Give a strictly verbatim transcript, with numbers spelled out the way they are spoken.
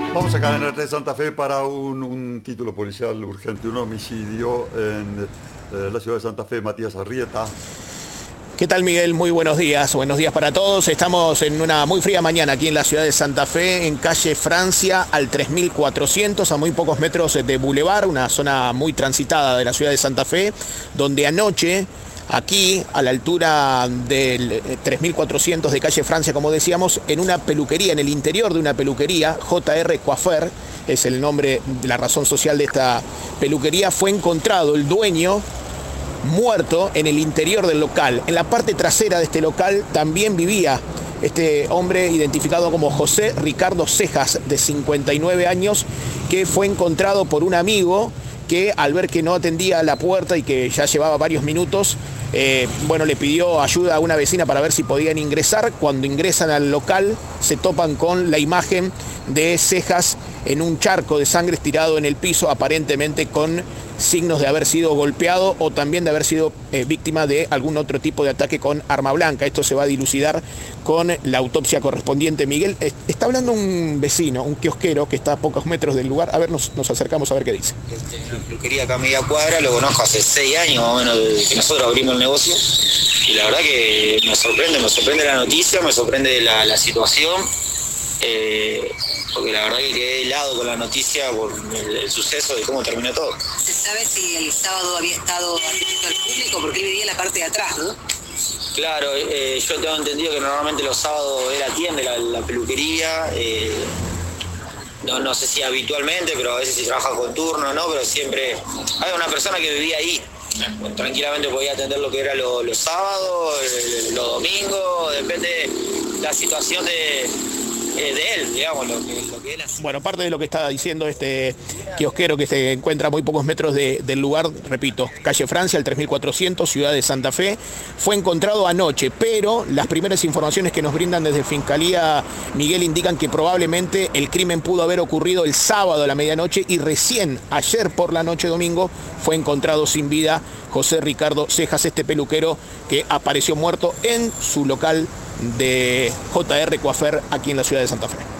Vamos a cadenar de Santa Fe para un, un título policial urgente, un homicidio en eh, la ciudad de Santa Fe. Matías Arrieta. ¿Qué tal, Miguel? Muy buenos días. Buenos días para todos. Estamos en una muy fría mañana aquí en la ciudad de Santa Fe, en calle Francia, al tres mil cuatrocientos, a muy pocos metros de Boulevard, una zona muy transitada de la ciudad de Santa Fe, donde anoche, aquí, a la altura del tres mil cuatrocientos de calle Francia, como decíamos, en una peluquería, en el interior de una peluquería, J R Coiffeur, es el nombre, la razón social de esta peluquería, fue encontrado el dueño muerto en el interior del local. En la parte trasera de este local también vivía este hombre identificado como José Ricardo Cejas, de cincuenta y nueve años, que fue encontrado por un amigo que, al ver que no atendía la puerta y que ya llevaba varios minutos, eh, bueno, le pidió ayuda a una vecina para ver si podían ingresar. Cuando ingresan al local se topan con la imagen de Cejas en un charco de sangre tirado en el piso, aparentemente con signos de haber sido golpeado o también de haber sido eh, víctima de algún otro tipo de ataque con arma blanca. Esto se va a dilucidar con la autopsia correspondiente. Miguel, eh, está hablando un vecino, un kiosquero que está a pocos metros del lugar. A ver, nos, nos acercamos a ver qué dice. Una peluquería acá a media cuadra, lo conozco hace seis años más o menos desde que nosotros abrimos el negocio, y la verdad que me sorprende, me sorprende la noticia, me sorprende la, la situación, eh, porque la verdad que quedé helado con la noticia por el, el suceso de cómo terminó todo. ¿Se sabe si el sábado había estado atendiendo al público? Porque él vivía en la parte de atrás, ¿no? Claro, eh, yo tengo entendido que normalmente los sábados él atiende la, la peluquería, eh, no, no sé si habitualmente, pero a veces si trabaja con turno, ¿no? Pero siempre hay una persona que vivía ahí. Tranquilamente podía atender lo que era lo, los sábados, los domingos, depende de la situación de, de él, digamos, lo que, lo que él hace. Bueno, parte de lo que está diciendo este kiosquero que se encuentra a muy pocos metros de, del lugar, repito, calle Francia, el tres mil cuatrocientos, ciudad de Santa Fe, fue encontrado anoche, pero las primeras informaciones que nos brindan desde Fiscalía, Miguel, indican que probablemente el crimen pudo haber ocurrido el sábado a la medianoche y recién ayer por la noche domingo fue encontrado sin vida José Ricardo Cejas, este peluquero que apareció muerto en su local de J R Coiffeur aquí en la ciudad de Santa Fe.